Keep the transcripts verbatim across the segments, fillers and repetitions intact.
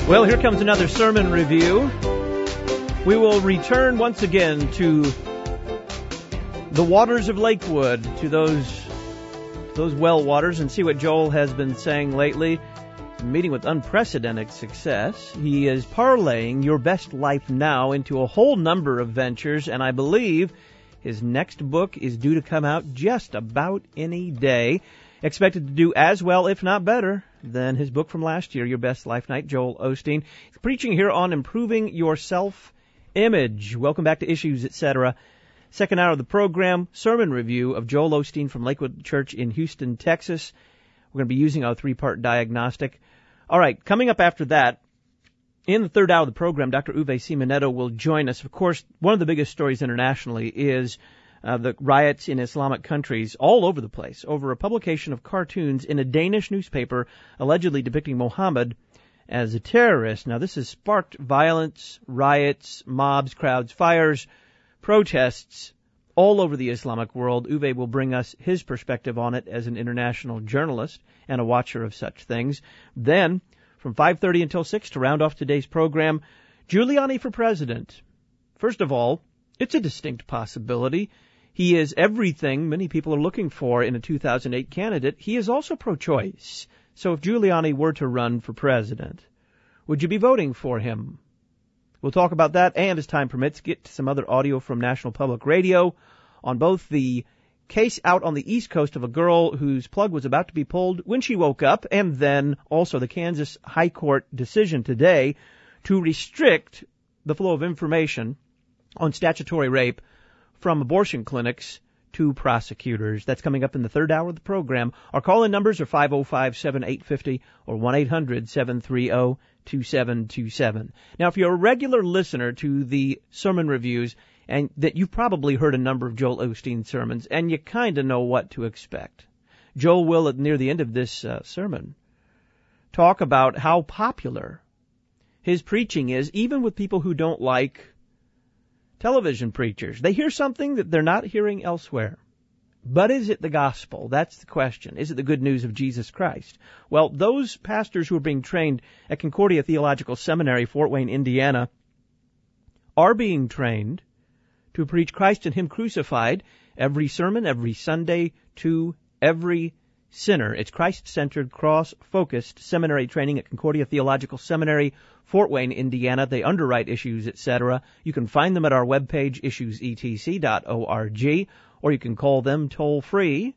Well, here comes another sermon review. We will return once again to the waters of Lakewood, to those those well waters, and see what Joel has been saying lately. Meeting with unprecedented success. He is parlaying Your Best Life Now into a whole number of ventures, and I believe his next book is due to come out just about any day. Expected to do as well, if not better, than his book from last year, Your Best Life Now. Joel Osteen, preaching here on improving your self-image. Welcome back to Issues, et cetera. Second hour of the program, sermon review of Joel Osteen from Lakewood Church in Houston, Texas. We're going to be using our three-part diagnostic. All right, coming up after that, in the third hour of the program, Doctor Uwe Simonetto will join us. Of course, one of the biggest stories internationally is Uh, the riots in Islamic countries all over the place over a publication of cartoons in a Danish newspaper allegedly depicting Muhammad as a terrorist. Now, this has sparked violence, riots, mobs, crowds, fires, protests all over the Islamic world. Uwe will bring us his perspective on it as an international journalist and a watcher of such things. Then, from five thirty until six, to round off today's program, Giuliani for president. First of all, it's a distinct possibility. He is everything many people are looking for in a two thousand eight candidate. He is also pro-choice. So if Giuliani were to run for president, would you be voting for him? We'll talk about that, and as time permits, get to some other audio from National Public Radio on both the case out on the East Coast of a girl whose plug was about to be pulled when she woke up, and then also the Kansas High Court decision today to restrict the flow of information on statutory rape from abortion clinics to prosecutors. That's coming up in the third hour of the program. Our call-in numbers are five oh five, seven eight five oh or one eight hundred, seven three oh, two seven two seven. Now, if you're a regular listener to the sermon reviews, and that you've probably heard a number of Joel Osteen sermons, and you kind of know what to expect. Joel will, at near the end of this uh, sermon, talk about how popular his preaching is, even with people who don't like television preachers. They hear something that they're not hearing elsewhere. But is it the gospel? That's the question. Is it the good news of Jesus Christ? Well, those pastors who are being trained at Concordia Theological Seminary, Fort Wayne, Indiana, are being trained to preach Christ and Him crucified every sermon, every Sunday, to every sinner. It's Christ-centered, cross-focused seminary training at Concordia Theological Seminary, Fort Wayne, Indiana. They underwrite Issues, et cetera. You can find them at our webpage, issues e t c dot org, or you can call them toll-free.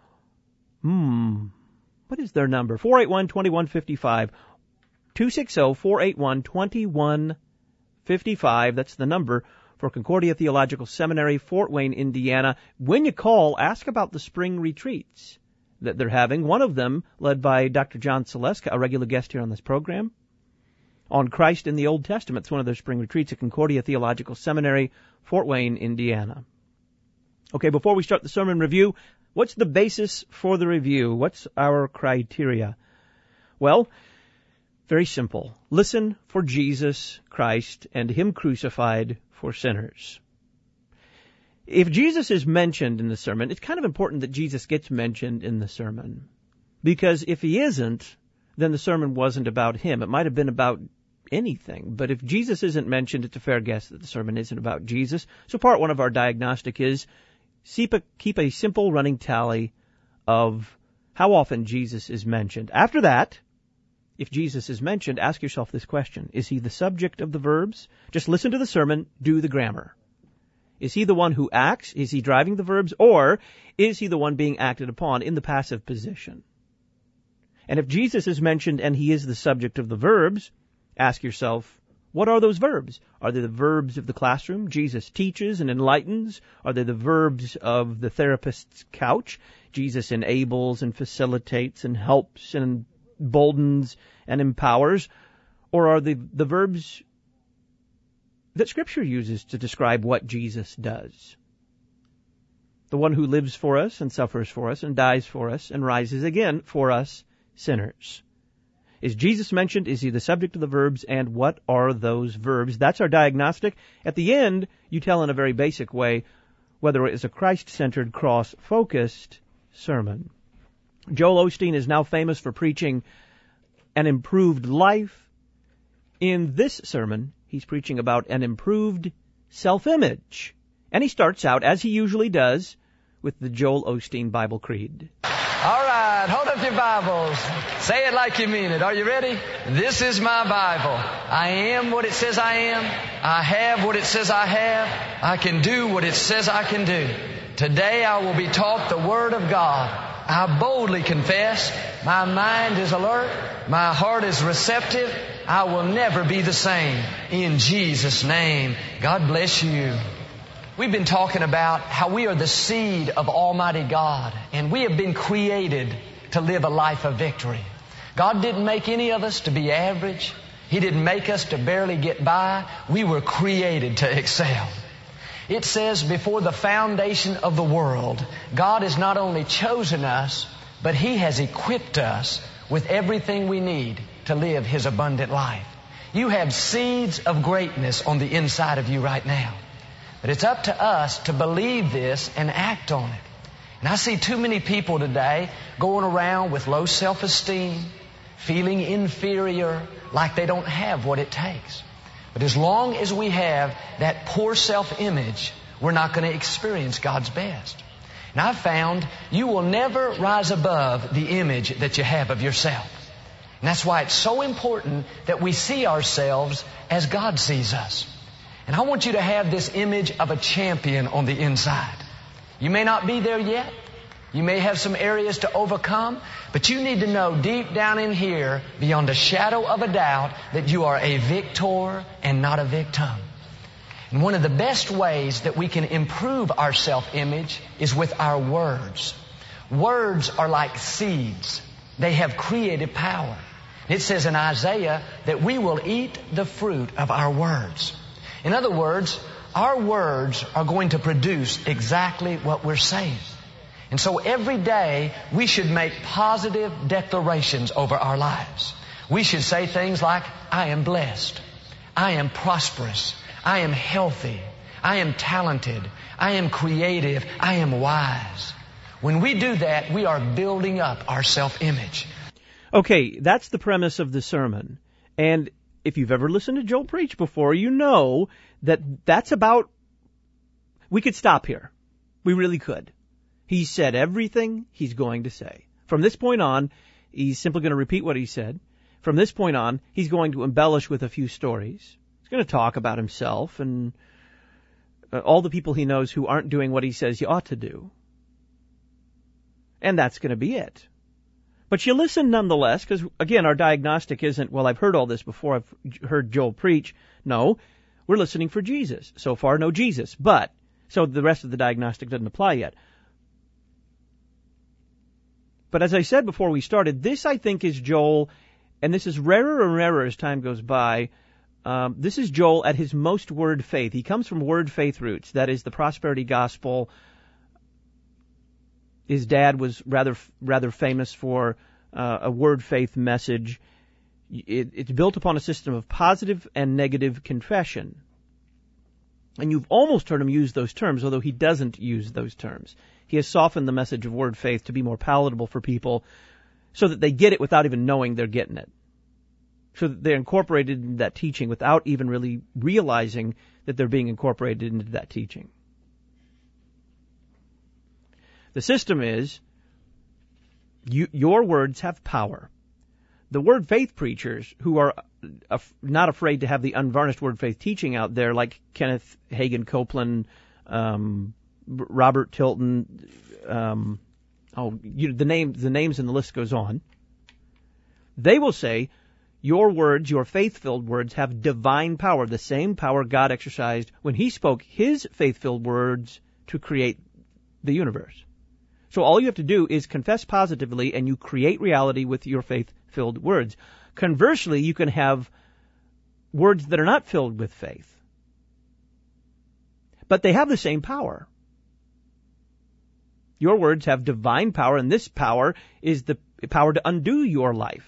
Hmm, what is their number? four eight one, two one five five, two six zero, four eight one, two one five five. That's the number for Concordia Theological Seminary, Fort Wayne, Indiana. When you call, ask about the spring retreats that they're having. One of them led by Doctor John Saleska, a regular guest here on this program, on Christ in the Old Testament. It's one of their spring retreats at Concordia Theological Seminary, Fort Wayne, Indiana. Okay, before we start the sermon review, what's the basis for the review? What's our criteria? Well, very simple. Listen for Jesus Christ and Him crucified for sinners. If Jesus is mentioned in the sermon, it's kind of important that Jesus gets mentioned in the sermon. Because if He isn't, then the sermon wasn't about Him. It might have been about anything. But if Jesus isn't mentioned, it's a fair guess that the sermon isn't about Jesus. So part one of our diagnostic is keep a, keep a simple running tally of how often Jesus is mentioned. After that, if Jesus is mentioned, ask yourself this question. Is He the subject of the verbs? Just listen to the sermon, do the grammar. Is He the one who acts? Is He driving the verbs? Or is He the one being acted upon in the passive position? And if Jesus is mentioned and He is the subject of the verbs, ask yourself, what are those verbs? Are they the verbs of the classroom? Jesus teaches and enlightens. Are they the verbs of the therapist's couch? Jesus enables and facilitates and helps and emboldens and empowers. Or are they the verbs that Scripture uses to describe what Jesus does? The one who lives for us and suffers for us and dies for us and rises again for us sinners. Is Jesus mentioned? Is He the subject of the verbs? And what are those verbs? That's our diagnostic. At the end, you tell in a very basic way whether it is a Christ-centered, cross-focused sermon. Joel Osteen is now famous for preaching an improved life. In this sermon, he's preaching about an improved self-image. And he starts out, as he usually does, with the Joel Osteen Bible Creed. All right, hold up your Bibles. Say it like you mean it. Are you ready? This is my Bible. I am what it says I am. I have what it says I have. I can do what it says I can do. Today I will be taught the Word of God. I boldly confess. My mind is alert. My heart is receptive. I will never be the same. In Jesus' name, God bless you. We've been talking about how we are the seed of Almighty God, and we have been created to live a life of victory. God didn't make any of us to be average. He didn't make us to barely get by. We were created to excel. It says before the foundation of the world, God has not only chosen us, but He has equipped us with everything we need to live His abundant life. You have seeds of greatness on the inside of you right now. But it's up to us to believe this and act on it. And I see too many people today going around with low self-esteem, feeling inferior, like they don't have what it takes. But as long as we have that poor self-image, we're not going to experience God's best. And I've found you will never rise above the image that you have of yourself. And that's why it's so important that we see ourselves as God sees us. And I want you to have this image of a champion on the inside. You may not be there yet. You may have some areas to overcome. But you need to know deep down in here, beyond a shadow of a doubt, that you are a victor and not a victim. And one of the best ways that we can improve our self-image is with our words. Words are like seeds. They have creative power. It says in Isaiah that we will eat the fruit of our words. In other words, our words are going to produce exactly what we're saying. And so every day we should make positive declarations over our lives. We should say things like, I am blessed. I am prosperous. I am healthy. I am talented. I am creative. I am wise. When we do that, we are building up our self-image. Okay, that's the premise of the sermon. And if you've ever listened to Joel preach before, you know that that's about... We could stop here. We really could. He said everything he's going to say. From this point on, he's simply going to repeat what he said. From this point on, he's going to embellish with a few stories. He's going to talk about himself and uh, all the people he knows who aren't doing what he says you ought to do. And that's going to be it. But you listen nonetheless, because, again, our diagnostic isn't, well, I've heard all this before, I've heard Joel preach. No, we're listening for Jesus. So far, no Jesus. But, so the rest of the diagnostic doesn't apply yet. But as I said before we started, this, I think, is Joel, and this is rarer and rarer as time goes by. Um, this is Joel at his most word faith. He comes from word faith roots. That is the prosperity gospel. His dad was rather rather famous for uh, a word faith message. It, it's built upon a system of positive and negative confession. And you've almost heard him use those terms, although he doesn't use those terms. He has softened the message of word faith to be more palatable for people so that they get it without even knowing they're getting it. So that they're incorporated into that teaching without even really realizing that they're being incorporated into that teaching. The system is, you, your words have power. The word faith preachers who are af- not afraid to have the unvarnished word faith teaching out there, like Kenneth Hagin Copeland, um, Robert Tilton, um, oh, you, the name, the names and the list goes on. They will say, your words, your faith-filled words, have divine power, the same power God exercised when He spoke His faith-filled words to create the universe. So all you have to do is confess positively, and you create reality with your faith-filled words. Conversely, you can have words that are not filled with faith. But they have the same power. Your words have divine power, and this power is the power to undo your life.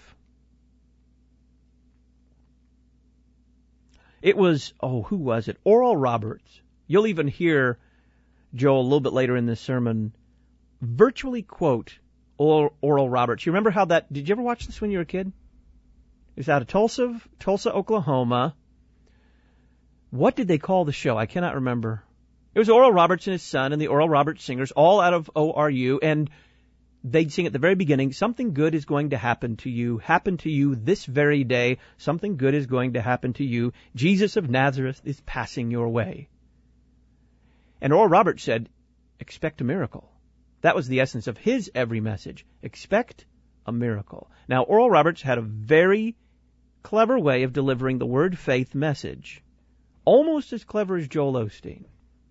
It was, oh, who was it? Oral Roberts. You'll even hear Joel a little bit later in this sermon virtually quote Oral Roberts. You remember how that, did you ever watch this when you were a kid? It was out of Tulsa, Tulsa, Oklahoma. What did they call the show? I cannot remember. It was Oral Roberts and his son and the Oral Roberts Singers, all out of O R U, and they'd sing at the very beginning, something good is going to happen to you, happen to you this very day, something good is going to happen to you. Jesus of Nazareth is passing your way. And Oral Roberts said, expect a miracle. That was the essence of his every message. Expect a miracle. Now, Oral Roberts had a very clever way of delivering the word faith message, almost as clever as Joel Osteen.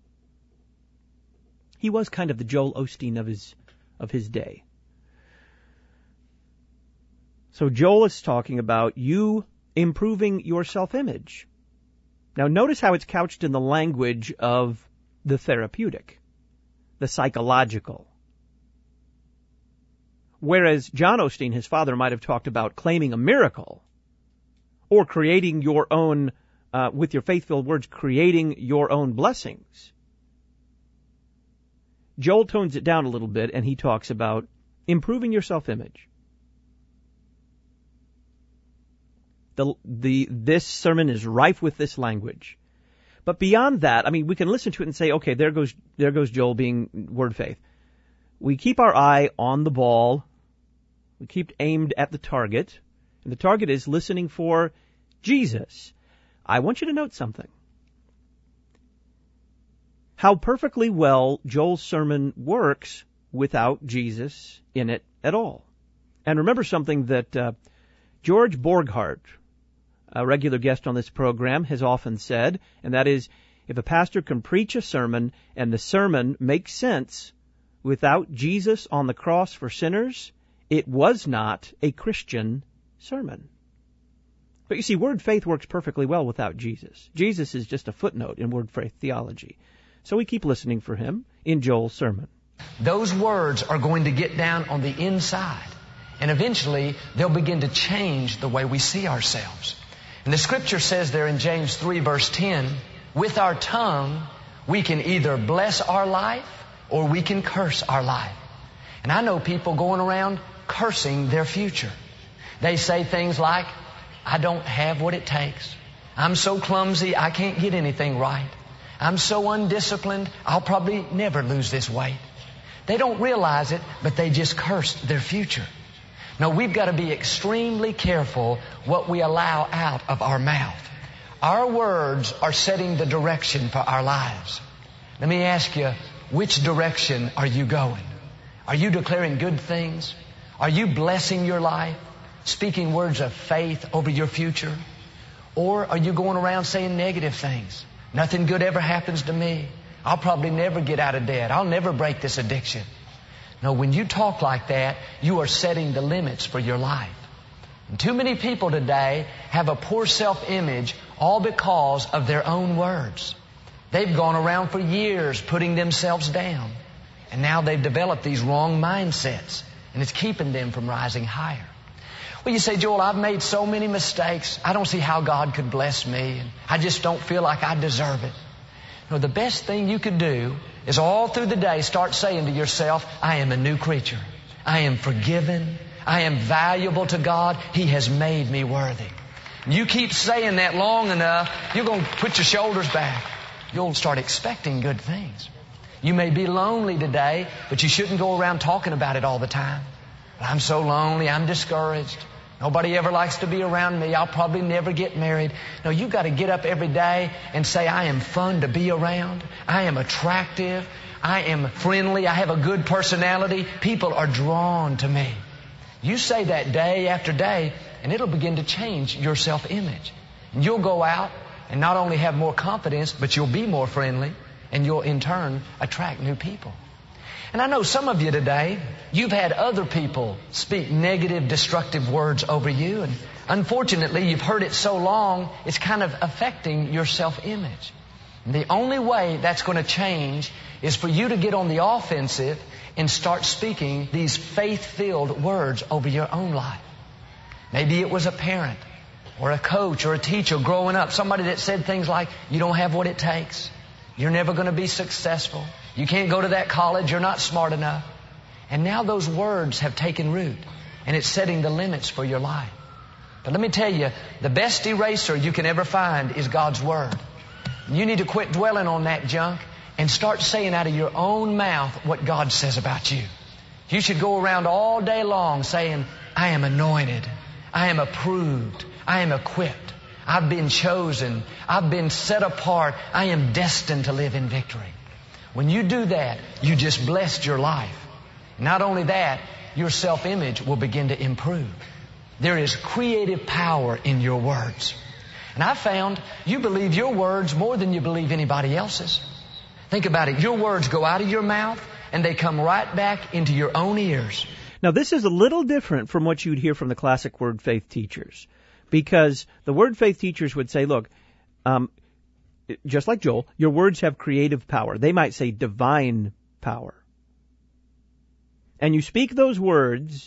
He was kind of the Joel Osteen of his of his day. So Joel is talking about you improving your self-image. Now notice how it's couched in the language of the therapeutic, the psychological. Whereas John Osteen, his father, might have talked about claiming a miracle or creating your own, uh, with your faith-filled words, creating your own blessings. Joel tones it down a little bit, and he talks about improving your self-image. The, the, this sermon is rife with this language. But beyond that, I mean, we can listen to it and say, okay, there goes, there goes Joel being word faith. We keep our eye on the ball. We keep aimed at the target. And the target is listening for Jesus. I want you to note something. How perfectly well Joel's sermon works without Jesus in it at all. And remember something that uh, George Borghardt, a regular guest on this program, has often said, and that is, if a pastor can preach a sermon and the sermon makes sense without Jesus on the cross for sinners, it was not a Christian sermon. But you see, word faith works perfectly well without Jesus. Jesus is just a footnote in word faith theology. So we keep listening for him in Joel's sermon. Those words are going to get down on the inside, and eventually they'll begin to change the way we see ourselves. And the scripture says there in James three verse ten, with our tongue we can either bless our life or we can curse our life. And I know people going around cursing their future. They say things like, I don't have what it takes. I'm so clumsy, I can't get anything right. I'm so undisciplined, I'll probably never lose this weight. They don't realize it, but they just cursed their future. No, we've got to be extremely careful what we allow out of our mouth. Our words are setting the direction for our lives. Let me ask you, which direction are you going? Are you declaring good things? Are you blessing your life? Speaking words of faith over your future? Or are you going around saying negative things? Nothing good ever happens to me. I'll probably never get out of debt. I'll never break this addiction. No, when you talk like that, you are setting the limits for your life. And too many people today have a poor self-image all because of their own words. They've gone around for years putting themselves down. And now they've developed these wrong mindsets. And it's keeping them from rising higher. Well, you say, Joel, I've made so many mistakes. I don't see how God could bless me. And I just don't feel like I deserve it. No, the best thing you could do is all through the day start saying to yourself, I am a new creature. I am forgiven. I am valuable to God. He has made me worthy. You keep saying that long enough, you're going to put your shoulders back. You'll start expecting good things. You may be lonely today, but you shouldn't go around talking about it all the time. I'm so lonely. I'm discouraged. Nobody ever likes to be around me. I'll probably never get married. No, you've got to get up every day and say, I am fun to be around. I am attractive. I am friendly. I have a good personality. People are drawn to me. You say that day after day, and it'll begin to change your self-image. And you'll go out and not only have more confidence, but you'll be more friendly, and you'll in turn attract new people. And I know some of you today, you've had other people speak negative, destructive words over you. And unfortunately, you've heard it so long, it's kind of affecting your self-image. And the only way that's going to change is for you to get on the offensive and start speaking these faith-filled words over your own life. Maybe it was a parent or a coach or a teacher growing up, somebody that said things like, you don't have what it takes. You're never going to be successful. You can't go to that college. You're not smart enough. And now those words have taken root, and it's setting the limits for your life. But let me tell you, the best eraser you can ever find is God's Word. You need to quit dwelling on that junk and start saying out of your own mouth what God says about you. You should go around all day long saying, I am anointed. I am approved. I am equipped. I've been chosen. I've been set apart. I am destined to live in victory. When you do that, you just blessed your life. Not only that, your self-image will begin to improve. There is creative power in your words. And I found you believe your words more than you believe anybody else's. Think about it. Your words go out of your mouth and they come right back into your own ears. Now, this is a little different from what you'd hear from the classic Word Faith teachers. Because the Word Faith teachers would say, look, um, just like Joel, your words have creative power. They might say divine power. And you speak those words,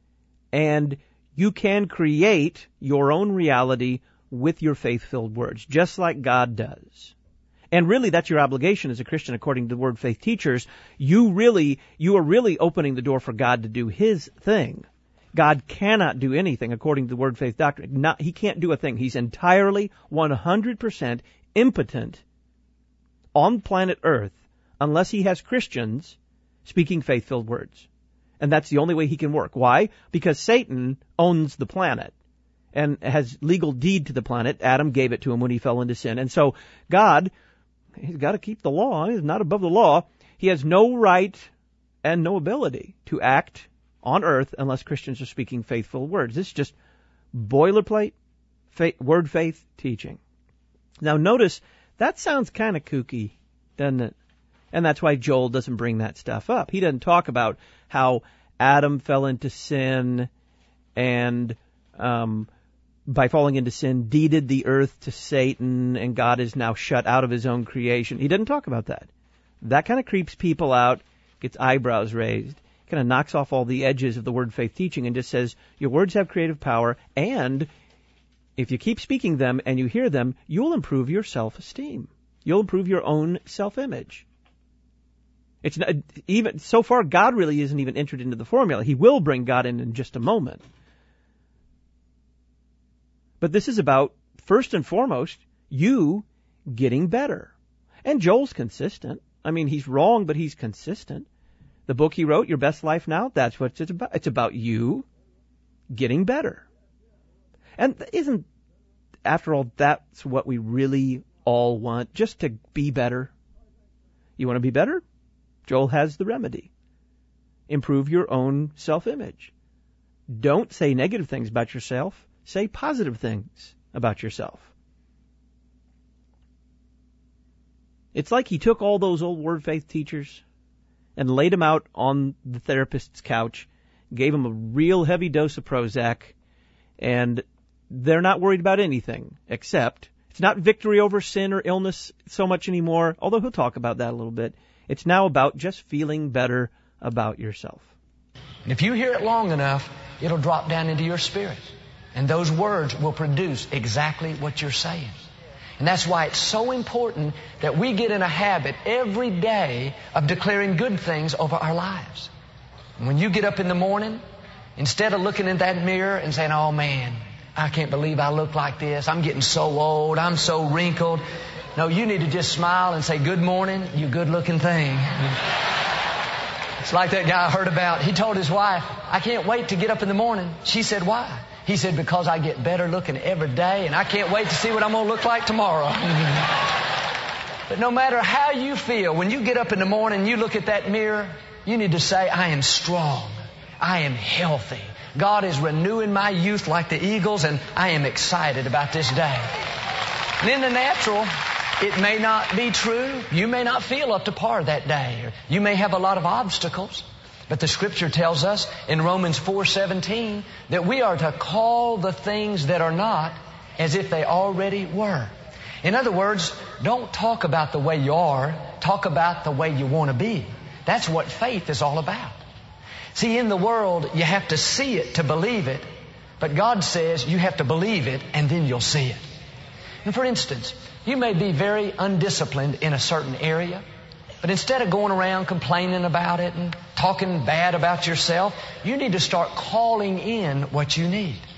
and you can create your own reality with your faith-filled words, just like God does. And really, that's your obligation as a Christian, according to the Word Faith teachers. You really, you are really opening the door for God to do His thing. God cannot do anything according to the Word Faith doctrine. Not, he can't do a thing. He's entirely one hundred percent impotent on planet Earth unless He has Christians speaking faith-filled words. And that's the only way He can work. Why? Because Satan owns the planet and has legal deed to the planet. Adam gave it to him when he fell into sin. And so God, He's got to keep the law. He's not above the law. He has no right and no ability to act on earth unless Christians are speaking faithful words. This is just boilerplate faith, Word Faith teaching. Now notice, that sounds kind of kooky, doesn't it? And that's why Joel doesn't bring that stuff up. He doesn't talk about how Adam fell into sin and um, by falling into sin deeded the earth to Satan and God is now shut out of His own creation. He doesn't talk about that. That kind of creeps people out, gets eyebrows raised, kind of knocks off all the edges of the Word Faith teaching and just says, your words have creative power, and if you keep speaking them and you hear them, you'll improve your self-esteem. You'll improve your own self-image. It's not, even so far, God really isn't even entered into the formula. He will bring God in in just a moment. But this is about, first and foremost, you getting better. And Joel's consistent. I mean, he's wrong, but he's consistent. The book he wrote, Your Best Life Now, that's what it's about. It's about you getting better. And isn't, after all, that's what we really all want, just to be better? You want to be better? Joel has the remedy. Improve your own self-image. Don't say negative things about yourself. Say positive things about yourself. It's like he took all those old Word Faith teachers and laid them out on the therapist's couch, gave them a real heavy dose of Prozac, and they're not worried about anything except it's not victory over sin or illness so much anymore, although he'll talk about that a little bit. It's now about just feeling better about yourself. And if you hear it long enough, it'll drop down into your spirit. And those words will produce exactly what you're saying. And that's why it's so important that we get in a habit every day of declaring good things over our lives. And when you get up in the morning, instead of looking in that mirror and saying, oh man, I can't believe I look like this. I'm getting so old. I'm so wrinkled. No, you need to just smile and say, good morning, you good-looking thing. It's like that guy I heard about. He told his wife, I can't wait to get up in the morning. She said, why? He said, because I get better looking every day, and I can't wait to see what I'm going to look like tomorrow. But no matter how you feel, when you get up in the morning and you look at that mirror, you need to say, I am strong. I am healthy. God is renewing my youth like the eagles, and I am excited about this day. And in the natural, it may not be true. You may not feel up to par that day. Or you may have a lot of obstacles. But the Scripture tells us in Romans four seventeen that we are to call the things that are not as if they already were. In other words, don't talk about the way you are. Talk about the way you want to be. That's what faith is all about. See, in the world, you have to see it to believe it. But God says you have to believe it and then you'll see it. And for instance, you may be very undisciplined in a certain area. But instead of going around complaining about it and talking bad about yourself, you need to start calling in what you need.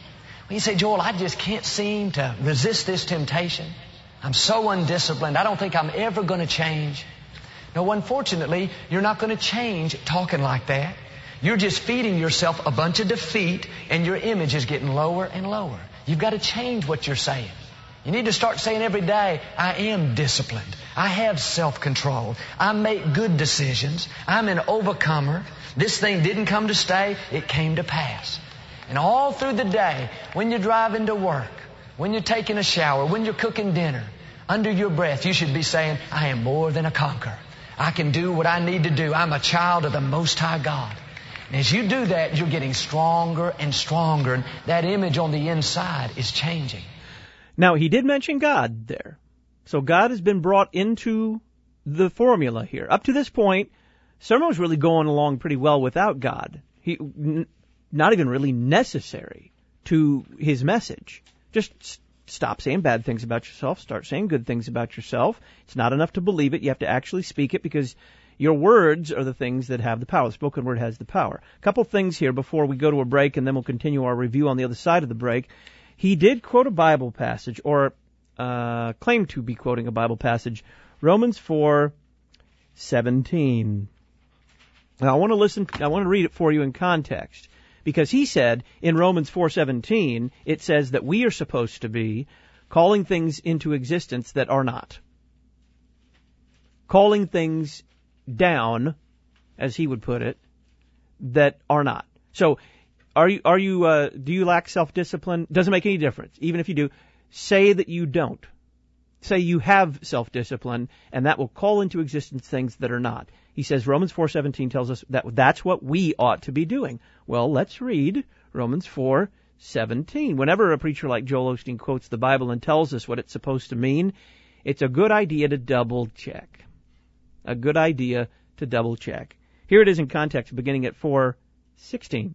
You say, Joel, I just can't seem to resist this temptation. I'm so undisciplined. I don't think I'm ever going to change. No, unfortunately, you're not going to change talking like that. You're just feeding yourself a bunch of defeat, and your image is getting lower and lower. You've got to change what you're saying. You need to start saying every day, I am disciplined. I have self-control. I make good decisions. I'm an overcomer. This thing didn't come to stay. It came to pass. And all through the day, when you're driving to work, when you're taking a shower, when you're cooking dinner, under your breath, you should be saying, I am more than a conqueror. I can do what I need to do. I'm a child of the Most High God. And as you do that, you're getting stronger and stronger. And that image on the inside is changing. Now, he did mention God there. So God has been brought into the formula here. Up to this point, sermon was really going along pretty well without God. He, n- not even really necessary to his message. Just s- stop saying bad things about yourself. Start saying good things about yourself. It's not enough to believe it. You have to actually speak it, because your words are the things that have the power. The spoken word has the power. A couple things here before we go to a break, and then we'll continue our review on the other side of the break. He did quote a Bible passage, or uh, claimed to be quoting a Bible passage, Romans four seventeen. Now, I want to listen. I want to read it for you in context, because he said in Romans four seventeen it says that we are supposed to be calling things into existence that are not, calling things down, as he would put it, that are not. So, are you? Are you? Uh, do you lack self-discipline? Doesn't make any difference. Even if you do, say that you don't. Say you have self-discipline, and that will call into existence things that are not. He says Romans four seventeen tells us that that's what we ought to be doing. Well, let's read Romans four seventeen. Whenever a preacher like Joel Osteen quotes the Bible and tells us what it's supposed to mean, it's a good idea to double-check. A good idea to double-check. Here it is in context, beginning at four sixteen.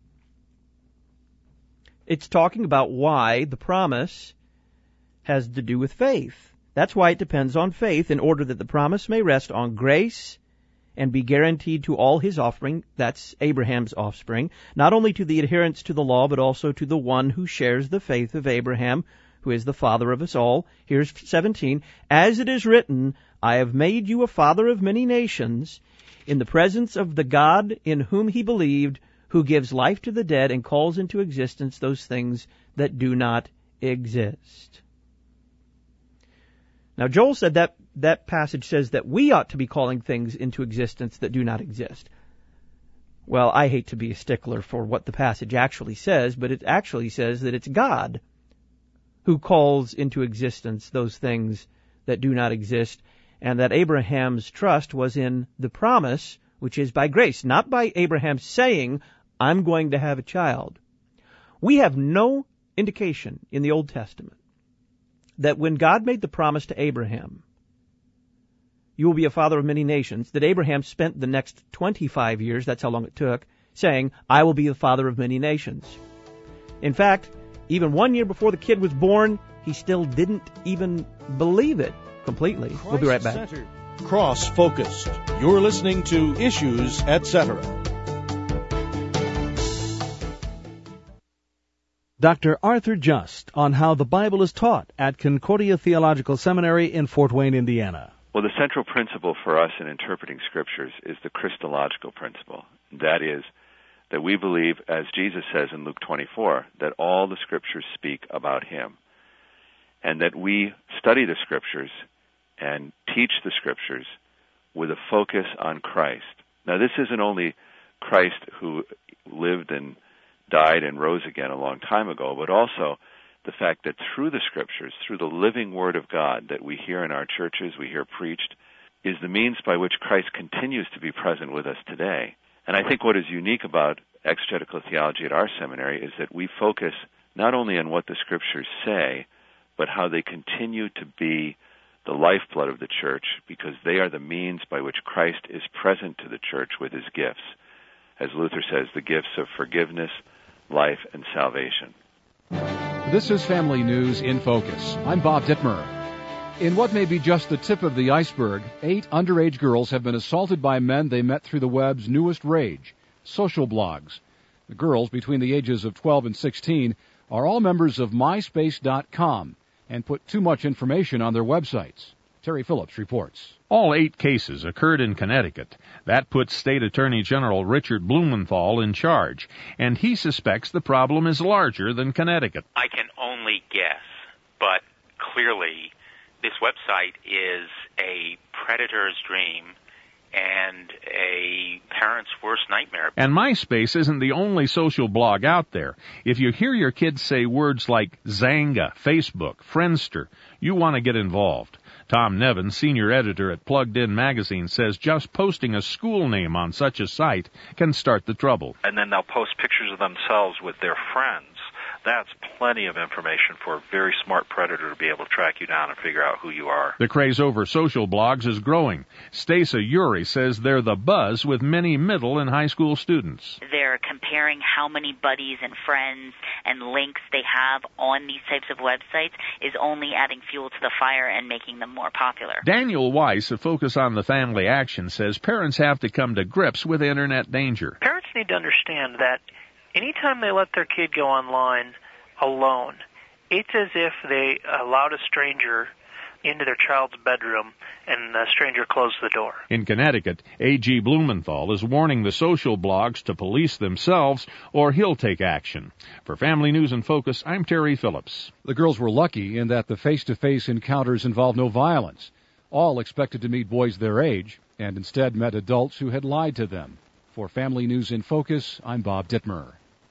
It's talking about why the promise has to do with faith. That's why it depends on faith, in order that the promise may rest on grace and be guaranteed to all his offspring, that's Abraham's offspring, not only to the adherents to the law, but also to the one who shares the faith of Abraham, who is the father of us all. Here's seventeen. As it is written, I have made you a father of many nations, in the presence of the God in whom he believed, who gives life to the dead and calls into existence those things that do not exist. Now, Joel said that that passage says that we ought to be calling things into existence that do not exist. Well, I hate to be a stickler for what the passage actually says, but it actually says that it's God who calls into existence those things that do not exist, and that Abraham's trust was in the promise, which is by grace, not by Abraham saying, I'm going to have a child. We have no indication in the Old Testament that when God made the promise to Abraham, you will be a father of many nations, that Abraham spent the next twenty-five years, that's how long it took, saying, I will be the father of many nations. In fact, even one year before the kid was born, he still didn't even believe it completely. Christ we'll be right back. Centered, cross-focused. You're listening to Issues, et cetera. Doctor Arthur Just on how the Bible is taught at Concordia Theological Seminary in Fort Wayne, Indiana. Well, the central principle for us in interpreting Scriptures is the Christological principle. That is, that we believe, as Jesus says in Luke twenty-four, that all the Scriptures speak about Him, and that we study the Scriptures and teach the Scriptures with a focus on Christ. Now, this isn't only Christ who lived and died and rose again a long time ago, but also the fact that through the Scriptures, through the living Word of God that we hear in our churches, we hear preached, is the means by which Christ continues to be present with us today. And I think what is unique about exegetical theology at our seminary is that we focus not only on what the Scriptures say, but how they continue to be the lifeblood of the church, because they are the means by which Christ is present to the church with his gifts. As Luther says, the gifts of forgiveness, life, and salvation. This is Family News in Focus. I'm Bob Dittmer. In what may be just the tip of the iceberg, eight underage girls have been assaulted by men they met through the web's newest rage, social blogs. The girls, between the ages of twelve and sixteen, are all members of MySpace dot com and put too much information on their websites. Terry Phillips reports. All eight cases occurred in Connecticut. That puts State Attorney General Richard Blumenthal in charge, and he suspects the problem is larger than Connecticut. I can only guess, but clearly this website is a predator's dream and a parent's worst nightmare. And MySpace isn't the only social blog out there. If you hear your kids say words like Zanga, Facebook, Friendster, you want to get involved. Tom Nevin, senior editor at Plugged In Magazine, says just posting a school name on such a site can start the trouble. And then they'll post pictures of themselves with their friends. That's plenty of information for a very smart predator to be able to track you down and figure out who you are. The craze over social blogs is growing. Stacey Uri says they're the buzz with many middle and high school students. They're comparing how many buddies and friends and links they have on these types of websites is only adding fuel to the fire and making them more popular. Daniel Weiss, of Focus on the Family Action, says parents have to come to grips with internet danger. Parents need to understand that anytime they let their kid go online alone, it's as if they allowed a stranger into their child's bedroom and the stranger closed the door. In Connecticut, A G Blumenthal is warning the social blogs to police themselves or he'll take action. For Family News in Focus, I'm Terry Phillips. The girls were lucky in that the face-to-face encounters involved no violence. All expected to meet boys their age and instead met adults who had lied to them. For Family News in Focus, I'm Bob Dittmer.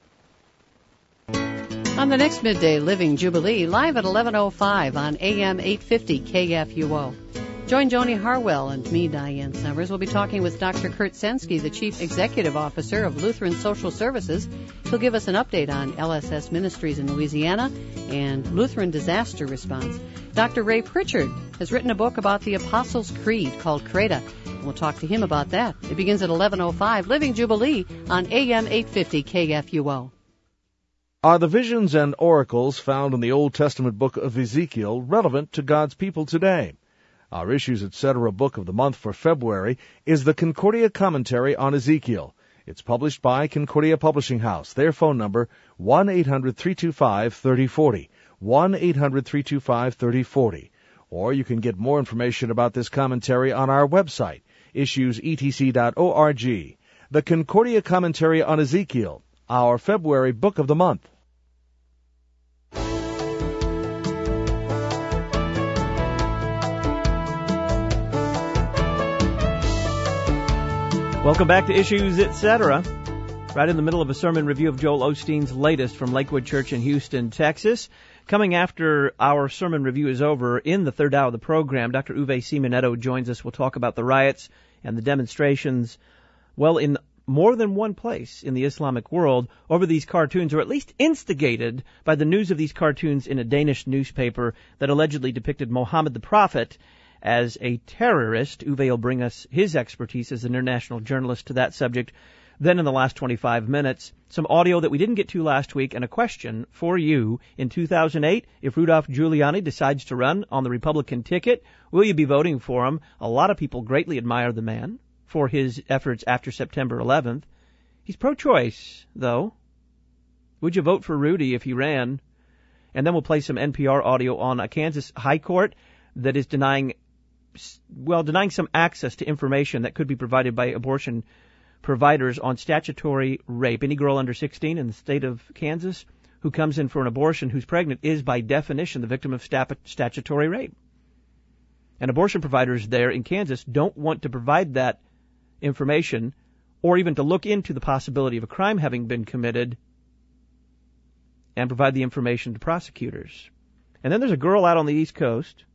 On the next Midday Living Jubilee, live at eleven oh five on A M eight fifty K F U O. Join Joni Harwell and me, Diane Summers. We'll be talking with Doctor Kurt Sensky, the Chief Executive Officer of Lutheran Social Services. He'll give us an update on L S S Ministries in Louisiana and Lutheran disaster response. Doctor Ray Pritchard has written a book about the Apostles' Creed called Creda. We'll talk to him about that. It begins at eleven oh five, Living Jubilee on A M eight fifty K F U O. Are the visions and oracles found in the Old Testament book of Ezekiel relevant to God's people today? Our Issues Etc. book of the month for February is the Concordia Commentary on Ezekiel. It's published by Concordia Publishing House. Their phone number, one eight hundred three two five three oh four oh, one eight hundred three two five three oh four oh. Or you can get more information about this commentary on our website, issues e t c dot org. The Concordia Commentary on Ezekiel, our February book of the month. Welcome back to Issues Etc. Right in the middle of a sermon review of Joel Osteen's latest from Lakewood Church in Houston, Texas. Coming after our sermon review is over, in the third hour of the program, Doctor Uwe Simonetto joins us. We'll talk about the riots and the demonstrations, well, in more than one place in the Islamic world over these cartoons, or at least instigated by the news of these cartoons in a Danish newspaper that allegedly depicted Mohammed the Prophet as a terrorist. Uwe will bring us his expertise as an international journalist to that subject. Then in the last twenty-five minutes, some audio that we didn't get to last week and a question for you. In two thousand eight, if Rudolph Giuliani decides to run on the Republican ticket, will you be voting for him? A lot of people greatly admire the man for his efforts after September eleventh. He's pro-choice, though. Would you vote for Rudy if he ran? And then we'll play some N P R audio on a Kansas high court that is denying well, denying some access to information that could be provided by abortion providers on statutory rape. Any girl under sixteen in the state of Kansas who comes in for an abortion who's pregnant is, by definition, the victim of statutory rape. And abortion providers there in Kansas don't want to provide that information or even to look into the possibility of a crime having been committed and provide the information to prosecutors. And then there's a girl out on the East Coast,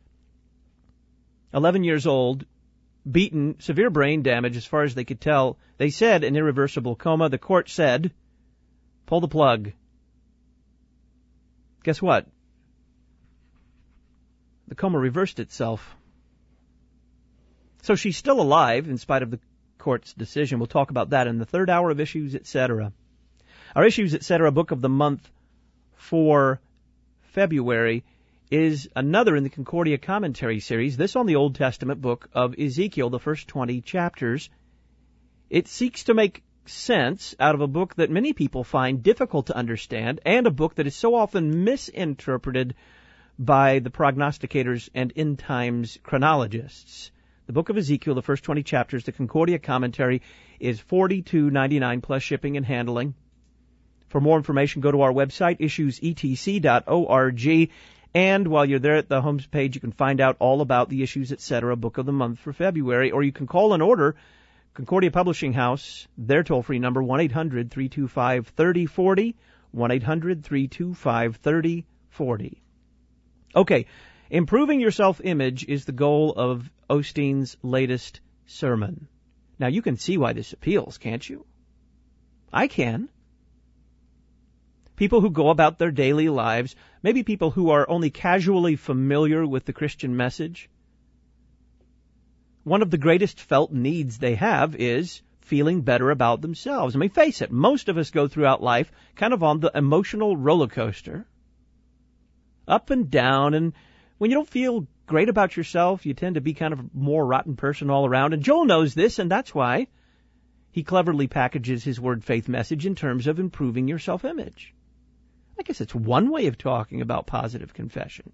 eleven years old, beaten, severe brain damage as far as they could tell. They said an irreversible coma. The court said, pull the plug. Guess what? The coma reversed itself. So she's still alive in spite of the court's decision. We'll talk about that in the third hour of Issues Etc. Our Issues Etc. book of the month for February is another in the Concordia Commentary series, this on the Old Testament book of Ezekiel, the first twenty chapters. It seeks to make sense out of a book that many people find difficult to understand, and a book that is so often misinterpreted by the prognosticators and end times chronologists. The book of Ezekiel, the first twenty chapters, the Concordia commentary, is forty-two ninety-nine plus shipping and handling. For more information, go to our website, issues e t c dot org. And while you're there at the home page, you can find out all about the Issues, et cetera, book of the month for February, or you can call and order Concordia Publishing House, their toll-free number, one eight hundred three two five three oh four oh, one eight hundred three two five three oh four oh. Okay, improving your self-image is the goal of Osteen's latest sermon. Now, you can see why this appeals, can't you? I can. People who go about their daily lives, maybe people who are only casually familiar with the Christian message, one of the greatest felt needs they have is feeling better about themselves. I mean, face it, most of us go throughout life kind of on the emotional roller coaster, up and down, and when you don't feel great about yourself, you tend to be kind of a more rotten person all around. And Joel knows this, and that's why he cleverly packages his word faith message in terms of improving your self-image. I guess it's one way of talking about positive confession.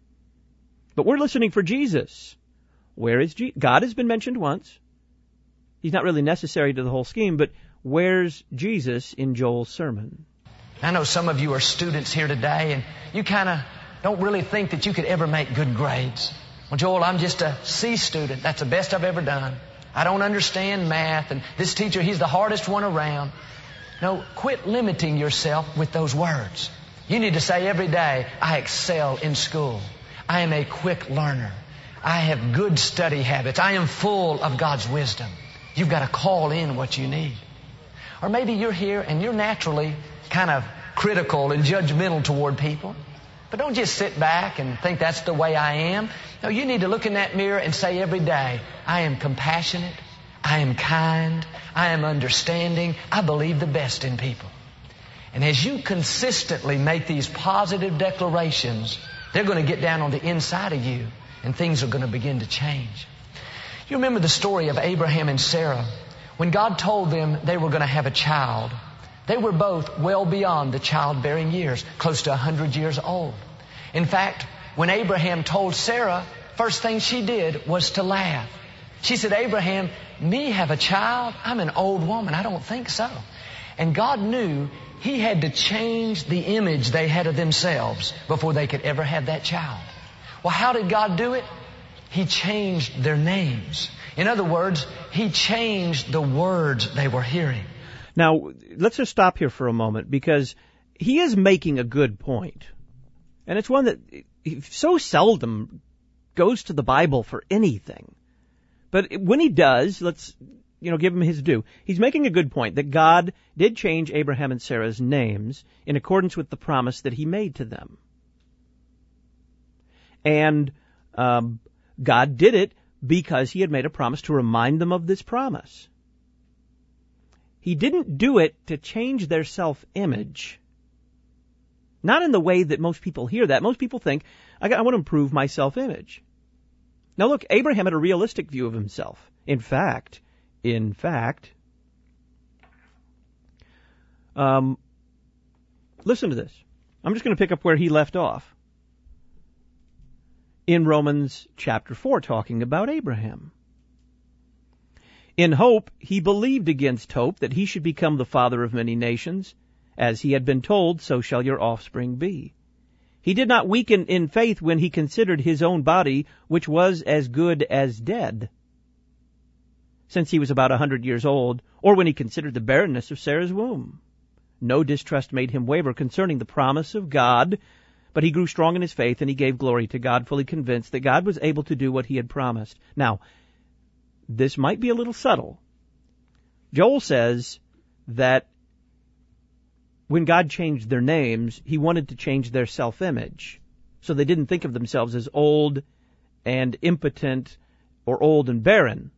But we're listening for Jesus. Where is Jesus? God has been mentioned once. He's not really necessary to the whole scheme, but where's Jesus in Joel's sermon? I know some of you are students here today, and you kind of don't really think that you could ever make good grades. Well, Joel, I'm just a C student. That's the best I've ever done. I don't understand math, and this teacher, he's the hardest one around. No, quit limiting yourself with those words. You need to say every day, I excel in school. I am a quick learner. I have good study habits. I am full of God's wisdom. You've got to call in what you need. Or maybe you're here and you're naturally kind of critical and judgmental toward people. But don't just sit back and think that's the way I am. No, you need to look in that mirror and say every day, I am compassionate. I am kind. I am understanding. I believe the best in people. And as you consistently make these positive declarations, they're going to get down on the inside of you, and things are going to begin to change. You remember the story of Abraham and Sarah. When God told them they were going to have a child, they were both well beyond the childbearing years, close to one hundred years old. In fact, when Abraham told Sarah, first thing she did was to laugh. She said, Abraham, me have a child? I'm an old woman. I don't think so. And God knew He had to change the image they had of themselves before they could ever have that child. Well, how did God do it? He changed their names. In other words, He changed the words they were hearing. Now, let's just stop here for a moment, because he is making a good point. And it's one that so seldom goes to the Bible for anything. But when he does, let's, you know, give him his due. He's making a good point that God did change Abraham and Sarah's names in accordance with the promise that He made to them. And um, God did it because He had made a promise to remind them of this promise. He didn't do it to change their self-image. Not in the way that most people hear that. Most people think, I, I want to improve my self-image. Now look, Abraham had a realistic view of himself. In fact, in fact, um, listen to this. I'm just going to pick up where he left off. In Romans chapter four, talking about Abraham. In hope, he believed against hope that he should become the father of many nations. As he had been told, so shall your offspring be. He did not weaken in faith when he considered his own body, which was as good as dead, since he was about a hundred years old, or when he considered the barrenness of Sarah's womb. No distrust made him waver concerning the promise of God, but he grew strong in his faith, and he gave glory to God, fully convinced that God was able to do what He had promised. Now, this might be a little subtle. Joel says that when God changed their names, He wanted to change their self-image, so they didn't think of themselves as old and impotent or old and barren,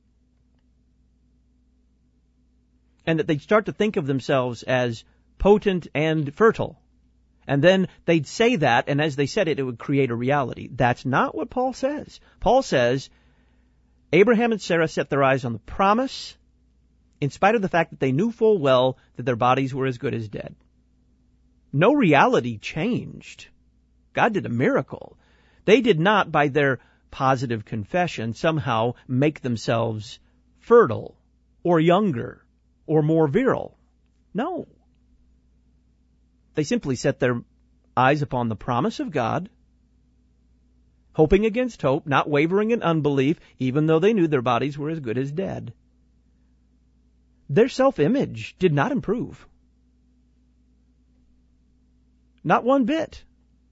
and that they'd start to think of themselves as potent and fertile. And then they'd say that, and as they said it, it would create a reality. That's not what Paul says. Paul says Abraham and Sarah set their eyes on the promise, in spite of the fact that they knew full well that their bodies were as good as dead. No reality changed. God did a miracle. They did not, by their positive confession, somehow make themselves fertile or younger or more virile. No. They simply set their eyes upon the promise of God, hoping against hope, not wavering in unbelief, even though they knew their bodies were as good as dead. Their self-image did not improve. Not one bit.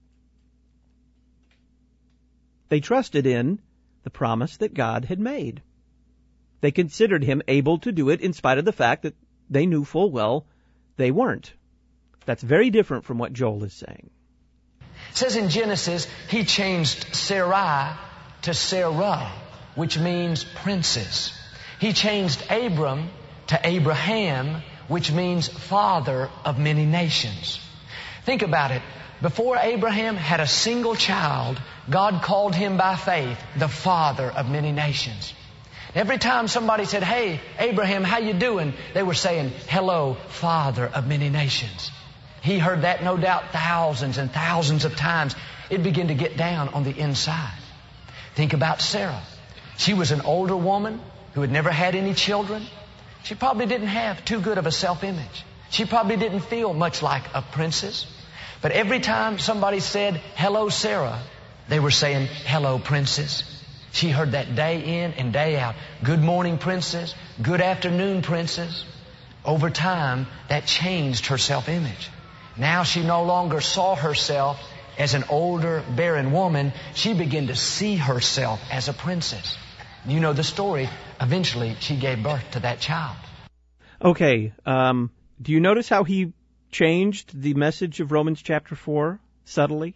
They trusted in the promise that God had made. They considered him able to do it in spite of the fact that they knew full well they weren't. That's very different from what Joel is saying. It says in Genesis, he changed Sarai to Sarah, which means princess. He changed Abram to Abraham, which means father of many nations. Think about it. Before Abraham had a single child, God called him by faith the father of many nations. Every time somebody said, "Hey, Abraham, how you doing?" they were saying, "Hello, father of many nations." He heard that, no doubt, thousands and thousands of times. It began to get down on the inside. Think about Sarah. She was an older woman who had never had any children. She probably didn't have too good of a self-image. She probably didn't feel much like a princess. But every time somebody said, "Hello, Sarah," they were saying, "Hello, princess." She heard that day in and day out. "Good morning, princess. Good afternoon, princess." Over time, that changed her self-image. Now she no longer saw herself as an older, barren woman. She began to see herself as a princess. You know the story. Eventually, she gave birth to that child. Okay, um, do you notice how he changed the message of Romans chapter four subtly?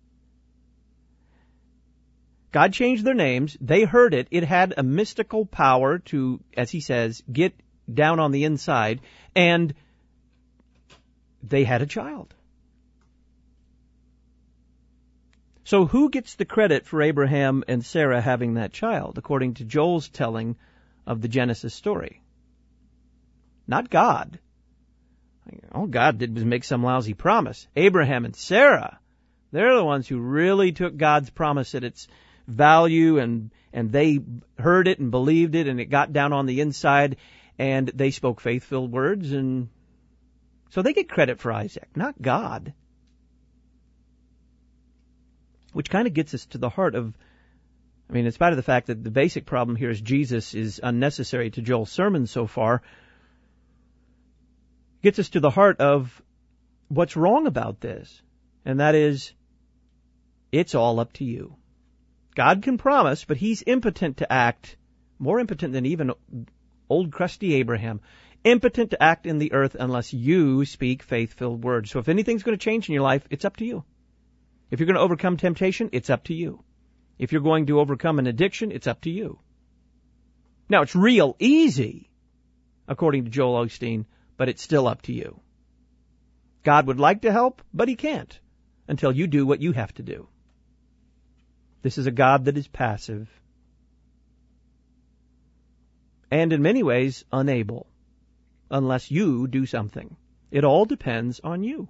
God changed their names. They heard it. It had a mystical power to, as he says, get down on the inside. And they had a child. So who gets the credit for Abraham and Sarah having that child, according to Joel's telling of the Genesis story? Not God. All God did was make some lousy promise. Abraham and Sarah, they're the ones who really took God's promise at its value, and, and they heard it and believed it, and it got down on the inside, and they spoke faith-filled words, and so they get credit for Isaac, not God. Which kind of gets us to the heart of, I mean, in spite of the fact that the basic problem here is Jesus is unnecessary to Joel's sermon so far, gets us to the heart of what's wrong about this. And that is, it's all up to you. God can promise, but he's impotent to act, more impotent than even old crusty Abraham, impotent to act in the earth unless you speak faith-filled words. So if anything's going to change in your life, it's up to you. If you're going to overcome temptation, it's up to you. If you're going to overcome an addiction, it's up to you. Now, it's real easy, according to Joel Osteen, but it's still up to you. God would like to help, but he can't until you do what you have to do. This is a God that is passive and in many ways unable unless you do something. It all depends on you.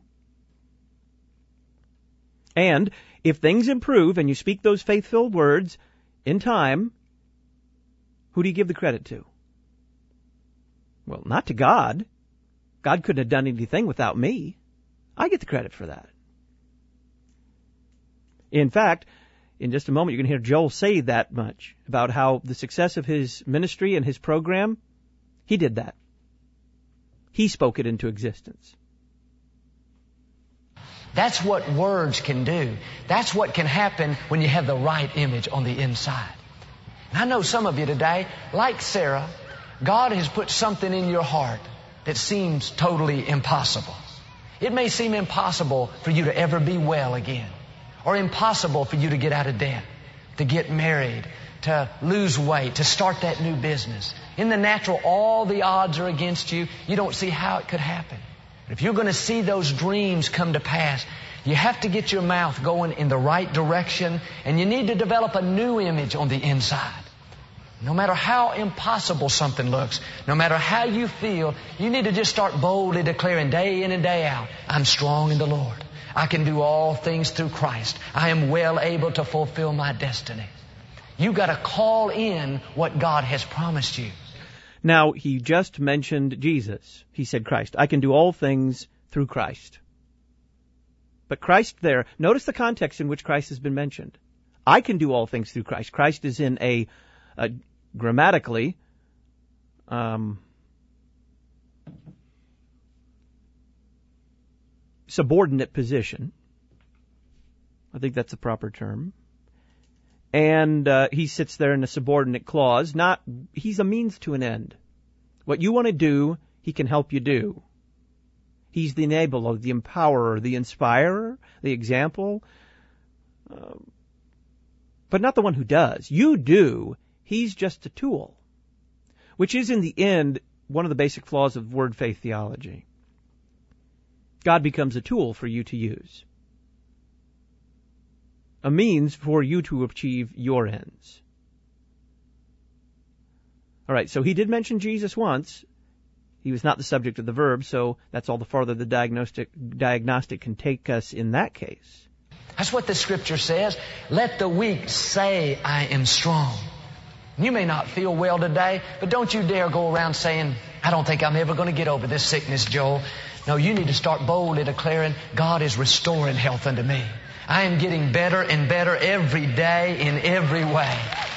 And if things improve and you speak those faith-filled words in time, who do you give the credit to? Well, not to God. God couldn't have done anything without me. I get the credit for that. In fact, in just a moment, you're going to hear Joel say that much about how the success of his ministry and his program, he did that. He spoke it into existence. That's what words can do. That's what can happen when you have the right image on the inside. And I know some of you today, like Sarah, God has put something in your heart that seems totally impossible. It may seem impossible for you to ever be well again, or impossible for you to get out of debt, to get married, to lose weight, to start that new business. In the natural, all the odds are against you. You don't see how it could happen. If you're going to see those dreams come to pass, you have to get your mouth going in the right direction, and you need to develop a new image on the inside. No matter how impossible something looks, no matter how you feel, you need to just start boldly declaring day in and day out, I'm strong in the Lord. I can do all things through Christ. I am well able to fulfill my destiny. You've got to call in what God has promised you. Now, he just mentioned Jesus. He said Christ. I can do all things through Christ. But Christ there, notice the context in which Christ has been mentioned. I can do all things through Christ. Christ is in a, a grammatically, um, subordinate position. I think that's a proper term. And uh, he sits there in a subordinate clause. Not, he's a means to an end. What you want to do, he can help you do. He's the enabler, the empowerer, the inspirer, the example, uh, but not the one who does. You do. He's just a tool, which is in the end one of the basic flaws of word faith theology. God becomes a tool for you to use, a means for you to achieve your ends. All right, so he did mention Jesus once. He was not the subject of the verb, so that's all the farther the diagnostic diagnostic can take us in that case. That's what the Scripture says. Let the weak say, I am strong. You may not feel well today, but don't you dare go around saying, I don't think I'm ever going to get over this sickness, Joel. No, you need to start boldly declaring, God is restoring health unto me. I am getting better and better every day in every way.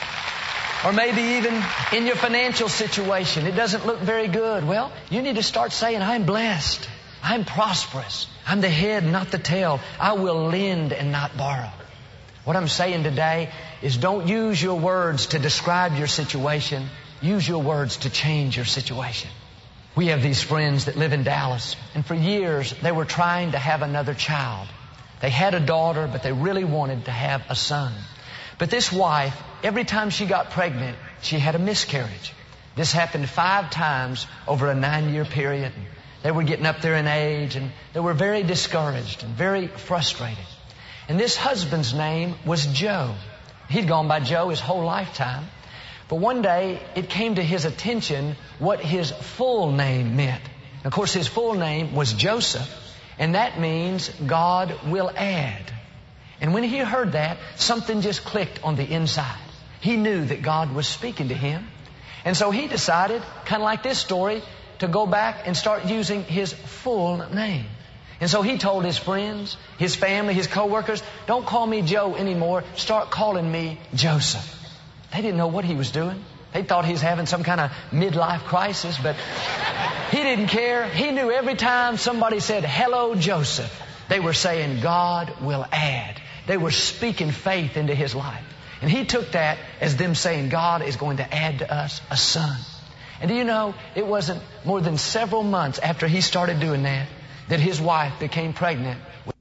Or maybe even in your financial situation, it doesn't look very good. Well, you need to start saying, I'm blessed. I'm prosperous. I'm the head, not the tail. I will lend and not borrow. What I'm saying today is don't use your words to describe your situation. Use your words to change your situation. We have these friends that live in Dallas, and for years they were trying to have another child. They had a daughter, but they really wanted to have a son. But this wife, every time she got pregnant, she had a miscarriage. This happened five times over a nine-year period. They were getting up there in age, and they were very discouraged and very frustrated. And this husband's name was Joe. He'd gone by Joe his whole lifetime. But one day, it came to his attention what his full name meant. Of course, his full name was Joseph, and that means God will add. And when he heard that, something just clicked on the inside. He knew that God was speaking to him. And so he decided, kind of like this story, to go back and start using his full name. And so he told his friends, his family, his co-workers, don't call me Joe anymore. Start calling me Joseph. They didn't know what he was doing. They thought he was having some kind of midlife crisis, but he didn't care. He knew every time somebody said, hello, Joseph, they were saying, God will add. They were speaking faith into his life. And he took that as them saying, God is going to add to us a son. And do you know, it wasn't more than several months after he started doing that, that his wife became pregnant.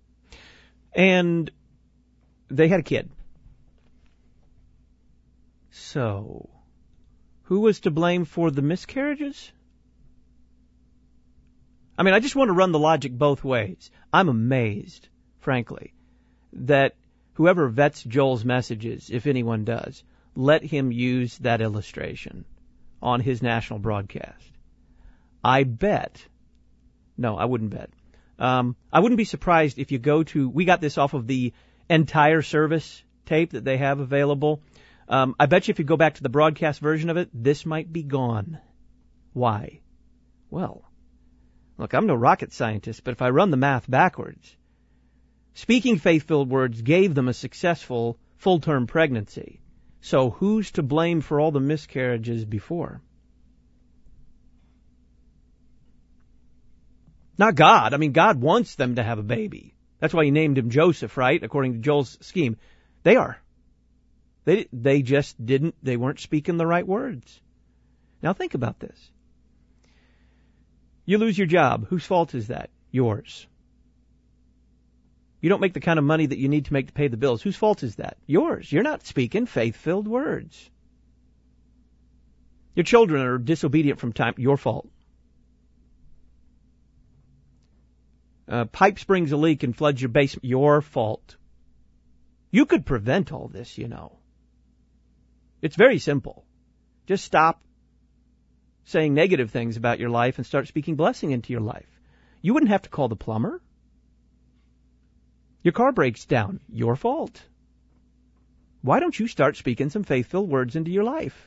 And they had a kid. So, who was to blame for the miscarriages? I mean, I just want to run the logic both ways. I'm amazed, frankly, that whoever vets Joel's messages, if anyone does, let him use that illustration on his national broadcast. I bet, no, I wouldn't bet. Um, I wouldn't be surprised if you go to, we got this off of the entire service tape that they have available. Um, I bet you if you go back to the broadcast version of it, this might be gone. Why? Well, look, I'm no rocket scientist, but if I run the math backwards, speaking faith-filled words gave them a successful full-term pregnancy. So who's to blame for all the miscarriages before? Not God. I mean, God wants them to have a baby. That's why he named him Joseph, right? According to Joel's scheme. They are. They they just didn't, they weren't speaking the right words. Now think about this. You lose your job. Whose fault is that? Yours. You don't make the kind of money that you need to make to pay the bills. Whose fault is that? Yours. You're not speaking faith-filled words. Your children are disobedient from time. Your fault. Uh, pipe springs a leak and floods your basement. Your fault. You could prevent all this, you know. It's very simple. Just stop saying negative things about your life and start speaking blessing into your life. You wouldn't have to call the plumber. Your car breaks down. Your fault. Why don't you start speaking some faith-filled words into your life?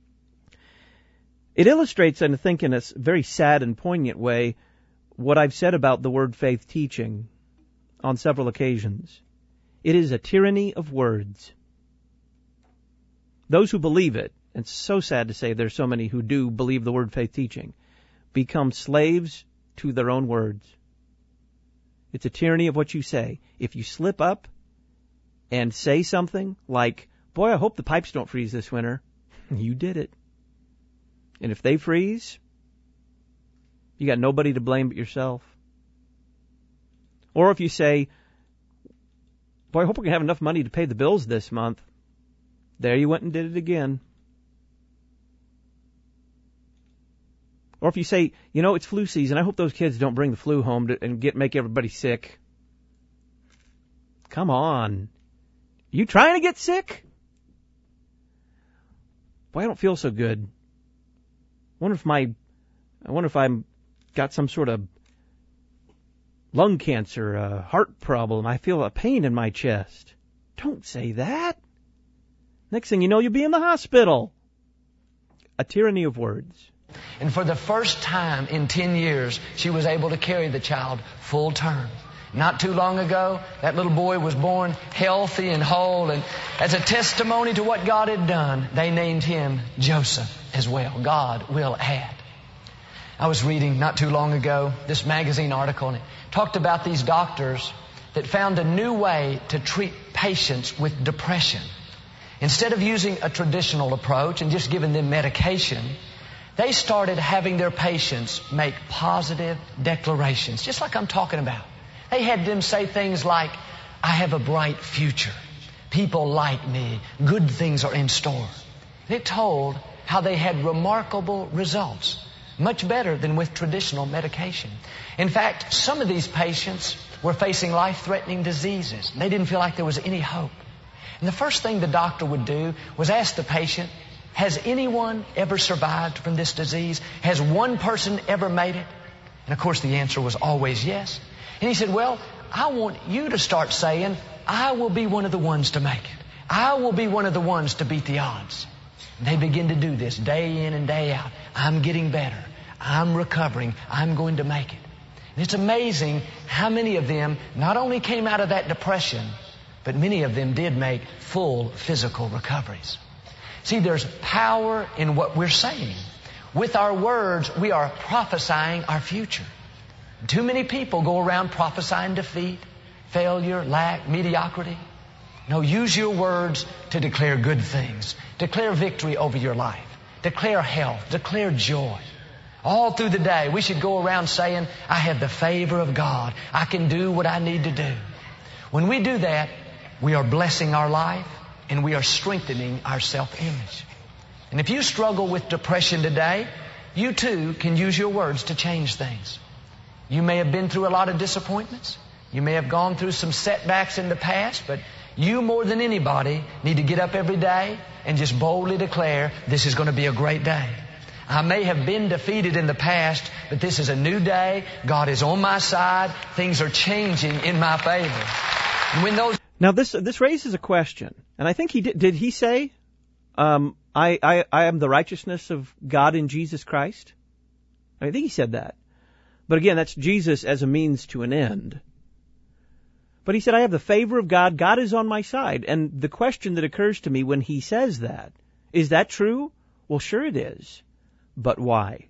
It illustrates, and I think in a very sad and poignant way, what I've said about the word faith teaching on several occasions. It is a tyranny of words. Those who believe it, and it's so sad to say there's so many who do believe the word faith teaching, become slaves to their own words. It's a tyranny of what you say. If you slip up and say something like, boy, I hope the pipes don't freeze this winter, you did it. And if they freeze, you got nobody to blame but yourself. Or if you say, boy, I hope we're going to have enough money to pay the bills this month, there you went and did it again. Or if you say, you know, it's flu season, I hope those kids don't bring the flu home to, and get make everybody sick. Come on. You trying to get sick? Boy, I don't feel so good. I wonder if my, I wonder if I'm got some sort of lung cancer, a heart problem. I feel a pain in my chest. Don't say that. Next thing you know, you'll be in the hospital. A tyranny of words. And for the first time in ten years, she was able to carry the child full term. Not too long ago, that little boy was born healthy and whole. And as a testimony to what God had done, they named him Joseph as well. God will add. I was reading not too long ago this magazine article, and it talked about these doctors that found a new way to treat patients with depression. Instead of using a traditional approach and just giving them medication, they started having their patients make positive declarations, just like I'm talking about. They had them say things like, I have a bright future. People like me. Good things are in store. It told how they had remarkable results, much better than with traditional medication. In fact, some of these patients were facing life-threatening diseases. They didn't feel like there was any hope. And the first thing the doctor would do was ask the patient, has anyone ever survived from this disease? Has one person ever made it? And of course the answer was always yes. And he said, well, I want you to start saying, I will be one of the ones to make it. I will be one of the ones to beat the odds. And they begin to do this day in and day out. I'm getting better. I'm recovering. I'm going to make it. And it's amazing how many of them not only came out of that depression, but many of them did make full physical recoveries. See, there's power in what we're saying. With our words, we are prophesying our future. Too many people go around prophesying defeat, failure, lack, mediocrity. No, use your words to declare good things. Declare victory over your life. Declare health. Declare joy. All through the day, we should go around saying, I have the favor of God. I can do what I need to do. When we do that, we are blessing our life and we are strengthening our self-image. And if you struggle with depression today, you too can use your words to change things. You may have been through a lot of disappointments. You may have gone through some setbacks in the past, but you more than anybody need to get up every day and just boldly declare, this is going to be a great day. I may have been defeated in the past, but this is a new day. God is on my side. Things are changing in my favor. And when those Now this this raises a question, and I think he did. Did he say, um, I, I I am the righteousness of God in Jesus Christ? I think he said that. But again, that's Jesus as a means to an end. But he said, I have the favor of God. God is on my side. And the question that occurs to me when he says that, is that true? Well, sure it is. But why?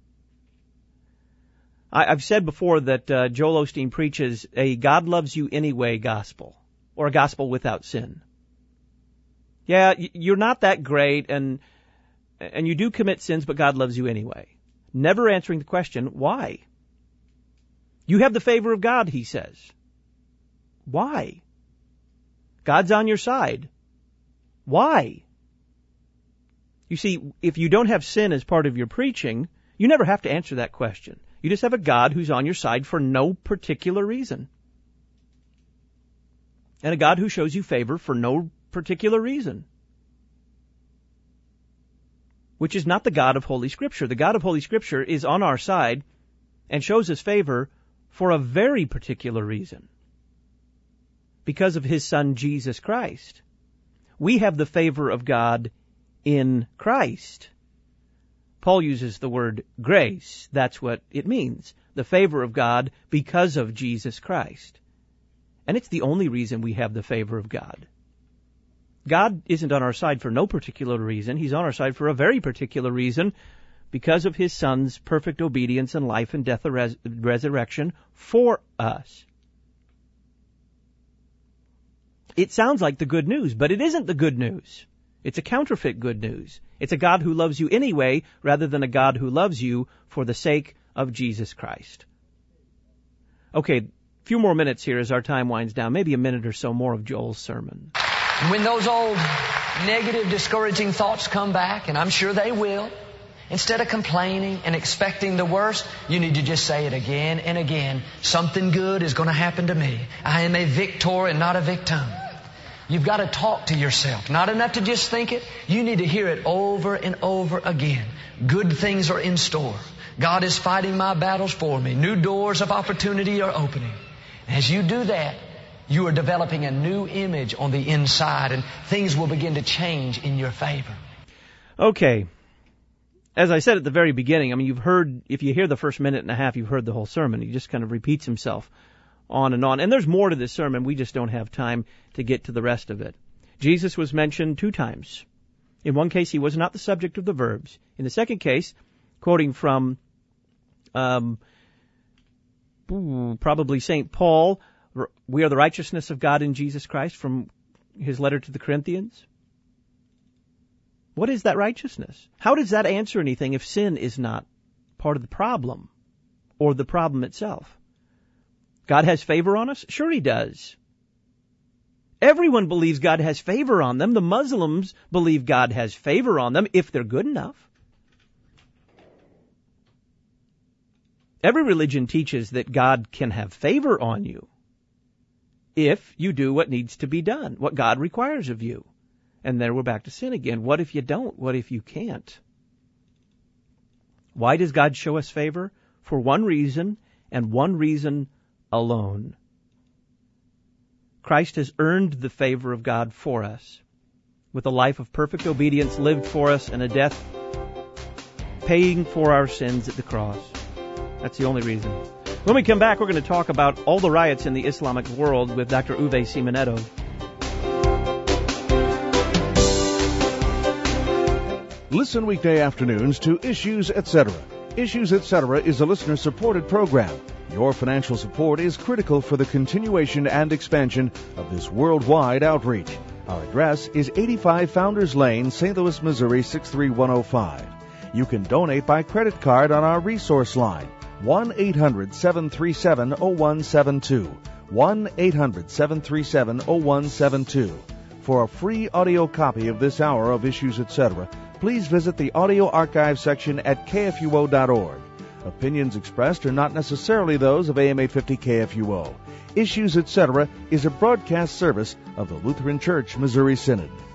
I, I've said before that uh, Joel Osteen preaches a God loves you anyway gospel, or a gospel without sin. Yeah, you're not that great, and and you do commit sins, but God loves you anyway. Never answering the question, why? You have the favor of God, he says. Why? God's on your side. Why? You see, if you don't have sin as part of your preaching, you never have to answer that question. You just have a God who's on your side for no particular reason. And a God who shows you favor for no particular reason. which is not the God of Holy Scripture. The God of Holy Scripture is on our side and shows us favor for a very particular reason. Because of His Son, Jesus Christ. We have the favor of God in Christ. Paul uses the word grace. That's what it means. The favor of God because of Jesus Christ. And it's the only reason we have the favor of God. God isn't on our side for no particular reason. He's on our side for a very particular reason, because of His Son's perfect obedience and life and death and res- resurrection for us. It sounds like the good news, but it isn't the good news. It's a counterfeit good news. It's a God who loves you anyway, rather than a God who loves you for the sake of Jesus Christ. Okay, a few more minutes here as our time winds down, maybe a minute or so more of Joel's sermon. When those old negative, discouraging thoughts come back, and I'm sure they will, instead of complaining and expecting the worst, you need to just say it again and again. Something good is going to happen to me. I am a victor and not a victim. You've got to talk to yourself. Not enough to just think it. You need to hear it over and over again. Good things are in store. God is fighting my battles for me. New doors of opportunity are opening. As you do that, you are developing a new image on the inside, and things will begin to change in your favor. Okay. As I said at the very beginning, I mean, you've heard, if you hear the first minute and a half, you've heard the whole sermon. He just kind of repeats himself on and on. And there's more to this sermon. We just don't have time to get to the rest of it. Jesus was mentioned two times. In one case, He was not the subject of the verbs. In the second case, quoting from um, probably Saint Paul, we are the righteousness of God in Jesus Christ, from his letter to the Corinthians. What is that righteousness? How does that answer anything if sin is not part of the problem or the problem itself? God has favor on us? Sure He does. Everyone believes God has favor on them. The Muslims believe God has favor on them if they're good enough. Every religion teaches that God can have favor on you if you do what needs to be done, what God requires of you. And there we're back to sin again. What if you don't? What if you can't? Why does God show us favor? For one reason, and one reason alone. Christ has earned the favor of God for us, with a life of perfect obedience lived for us and a death paying for our sins at the cross. That's the only reason. When we come back, we're going to talk about all the riots in the Islamic world with Doctor Uwe Simonetto. Listen weekday afternoons to Issues, et cetera. Issues, et cetera is a listener-supported program. Your financial support is critical for the continuation and expansion of this worldwide outreach. Our address is eighty-five Founders Lane, Saint Louis, Missouri, six three one oh five. You can donate by credit card on our resource line, one eight hundred seven three seven oh one seven two, one eight hundred seven three seven oh one seven two. For a free audio copy of this hour of Issues, et cetera, please visit the audio archive section at K F U O dot org. Opinions expressed are not necessarily those of A M eight fifty K F U O. Issues, et cetera is a broadcast service of the Lutheran Church Missouri Synod.